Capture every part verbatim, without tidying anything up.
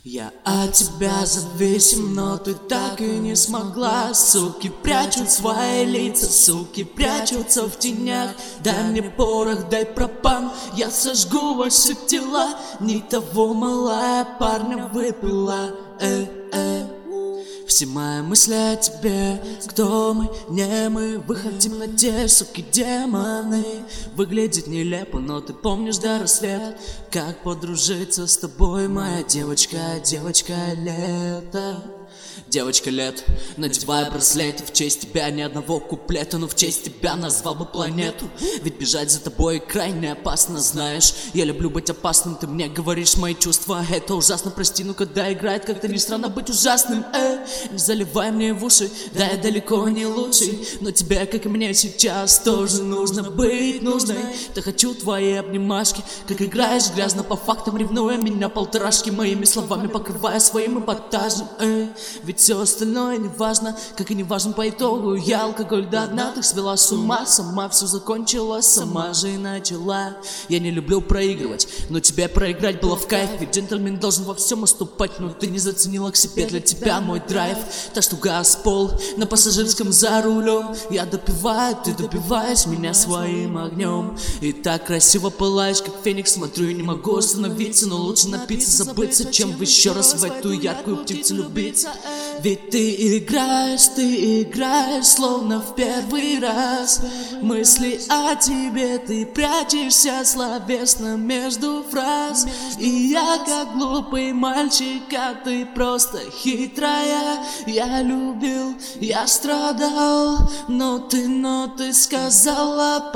Я от тебя зависим, но ты так и не смогла. Суки прячут свои лица, суки прячутся в тенях. Дай мне порох, дай пропан, я сожгу ваши тела. Не того малая парня выпила, э, э. Все мои мысли о тебе, кто мы, не мы. Выходим на те, суки, демоны. Выглядит нелепо, но ты помнишь до рассвета, как подружиться с тобой, моя девочка, девочка лето. Девочка лет, надевай браслеты. В честь тебя ни одного куплета, но в честь тебя назвал бы планету. Ведь бежать за тобой крайне опасно, знаешь. Я люблю быть опасным, ты мне говоришь мои чувства. Это ужасно, прости, но когда играет, как-то не странно быть ужасным, э. Не заливай мне в уши, да я далеко не лучший, но тебе, как и мне сейчас, тоже нужно быть нужной. Да хочу твои обнимашки, как играешь грязно по фактам, ревнуя меня полторашки, моими словами покрывая своим эпатажем, э. Ведь все остальное не важно, как и не важно по итогу. Я алкоголь до дна, ты свела с ума. Сама все закончила, сама же и начала. Я не люблю проигрывать, но тебе проиграть было в кайф. Ведь джентльмен должен во всем уступать, но ты не заценила к себе, для тебя мой драйв. Так что газ пол на пассажирском за рулем. Я допиваю, ты допиваешь меня своим огнем. И так красиво пылаешь, как феникс. Смотрю и не могу остановиться, но лучше напиться, забыться, чем еще раз в эту яркую птицу любиться. Ведь ты играешь, ты играешь, словно в первый раз. Мысли о тебе, ты прячешься словесно между фраз. И я как глупый мальчик, а ты просто хитрая. Я любил, я страдал, но ты, но ты сказала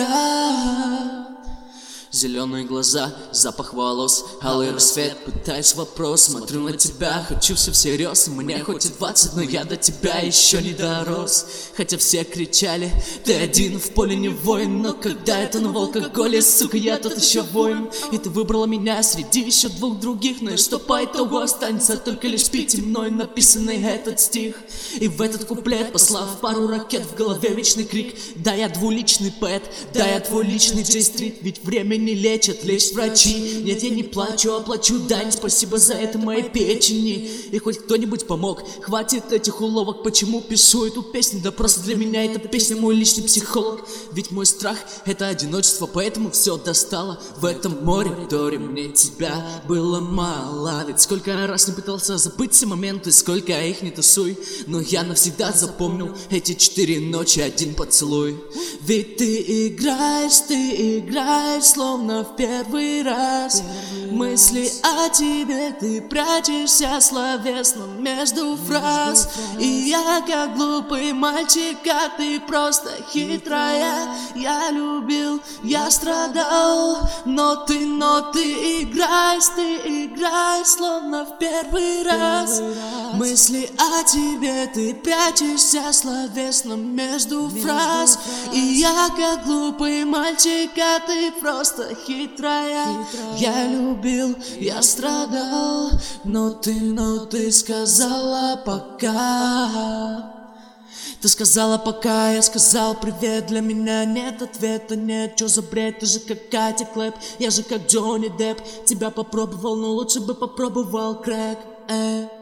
пока. Зеленые глаза, запах волос, алый рассвет, пытаюсь вопрос. Смотрю на тебя, хочу все всерьез. Мне хоть и двадцать, но я до тебя еще не дорос. Хотя все кричали, ты один в поле не воин. Но когда это на алкоголе, сука, я тот еще воин. И ты выбрала меня среди еще двух других. Но и что по итогу останется только лишь пить и мной написанный этот стих. И в этот куплет, послав пару ракет, в голове вечный крик: да, я двуличный поэт, да, я твой личный Джей-стрит. Ведь время не лечат лишь врачи. Нет, я не плачу, а плачу дань. Спасибо за это моей печени. И хоть кто-нибудь помог. Хватит этих уловок, почему пишу эту песню? Да просто для меня эта песня мой личный психолог. Ведь мой страх — это одиночество, поэтому все достало в этом море. Дори, мне тебя было мало. Ведь сколько раз не пытался забыть все моменты, сколько их не тусуй, но я навсегда запомнил эти четыре ночи, один поцелуй. Ведь ты играешь, ты играешь, словно в первый раз. Мысли о тебе, ты прячешься словесно между фраз. И я как глупый мальчик, а ты просто хитрая. Я любил, я страдал, но ты, но ты играешь, ты играешь, словно в первый раз. Мысли о тебе, ты прячешься словесно между фраз. И я как глупый мальчик, а ты просто хитрая. Я любил, я страдал, но ты, но ты сказала пока. Ты сказала пока, я сказал привет. Для меня нет ответа, нет. Чё за бред, ты же как Катя Клэп, я же как Джонни Депп. Тебя попробовал, но лучше бы попробовал крэк, э.